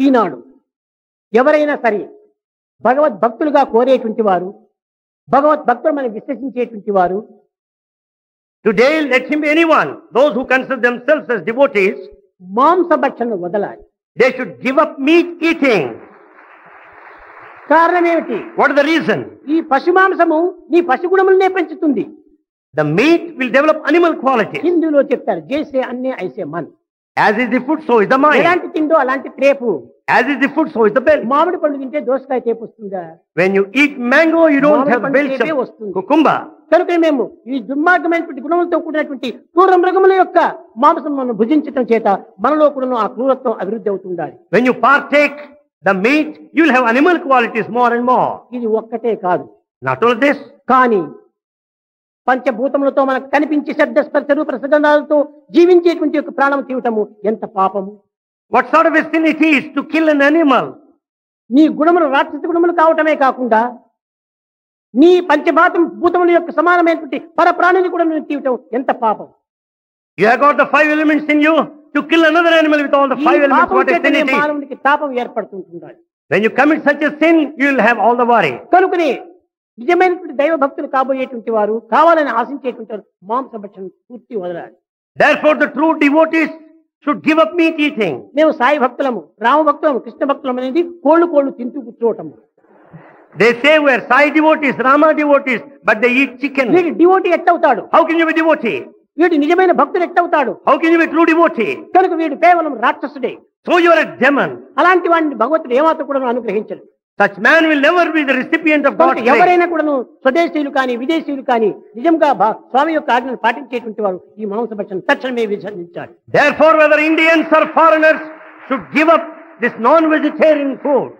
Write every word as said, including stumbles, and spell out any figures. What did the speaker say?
ఈనాడు ఎవరైనా సరే భగవద్భక్తులుగా కోరేటువంటి వారు, భగవద్భక్తులు మనం విశ్వసించేటువంటి వారు, Today, let him be anyone. Those who consider themselves as devotees, మాంసభక్షణ వదలాలి. they should give up meat eating. కారణం ఏమిటి? What is the reason? ఈ పశుమాంసము నీ పశుగుణములనే పెంచుతుంది. The meat will develop animal qualities. హిందీలో చెప్తారు, జైసే అన్నే ఐసే Mann. As is the food, so is the mind. ఎలాంటి తిండో అలాంటి త్రేపు. As is the food, so is the belly. మామిడి పండు తింటే దోసకాయ తేపు వస్తుందా? When you eat mango, you don't మామిడి have పండు belch తేపే of వస్తుంది. cucumber. కనుక మేము ఈ దుర్మార్గమైనటువంటి గుణములతో కూడినటువంటి క్రూర మృగముల యొక్క మాంసం మనం భుజించడం చేత మనలో కూడా ఆ క్రూరత్వం అభివృద్ధి అవుతుండాలి. When you partake the meat, you will have animal qualities more and more. ఇది ఒక్కటే కాదు. Not only this, కానీ పంచభూతములతో మనకు కనిపించే శబ్ద స్పర్శ రూప రసగంధాలతో జీవించేటువంటి యొక్క ప్రాణం తీయటము ఎంత పాపము. what sort of a sin it is to kill an animal? నీ గుణములు రాక్షస గుణములు కావటమే కాకుండా నీ పంచభాతం భూతముల యొక్క సమానమైనటువంటి పరప్రాణిని కూడా నువ్వు తీయటం ఎంత పాపం. You have got the five elements in you to kill another animal with all the ఈ five elements. పాపం What a sin చేతనే it is. మానవునికి తాపం ఏర్పడుతుంటుండాలి. When you commit such a sin, you will have all the worry. కనుకనే నిజమైనటువంటి దైవ భక్తులు కాబోయేటువంటి వారు, కావాలని ఆశించేటువంటి వారు మాంసభక్షణ పూర్తి వదలాలి. Therefore, the true devotees should give up meat eating. మేము సాయి భక్తులము, రామ భక్తులము, కృష్ణ భక్తులము అనేది కోళ్ళు కోళ్ళు తింటూ కూర్చోవటము. They say we are Sai devotees, Rama devotees, but they eat chicken. వీడి డివోటీ ఎట్టవుతాడు? How can you be devotee? వీడు నిజమైన భక్తుడు ఎట్టవుతాడు? How can you be true devotee? కనుక వీడు కేవలం రాక్షసుడే. So you are a demon. అలాంటి వాడిని భగవంతుడు ఏమాత్రం కూడా అనుగ్రహించడు. Such man will never be the recipient of God's కనుక grace. ఎవరైనా కూడాను స్వదేశీయులు కానీ విదేశీయులు కానీ నిజంగా భా- స్వామి యొక్క ఆజ్ఞను పాటించేటువంటి వారు ఈ మాంసభక్షణ తక్షణమే విసర్జించాలి. Therefore, whether Indians or foreigners should give up this non-vegetarian food.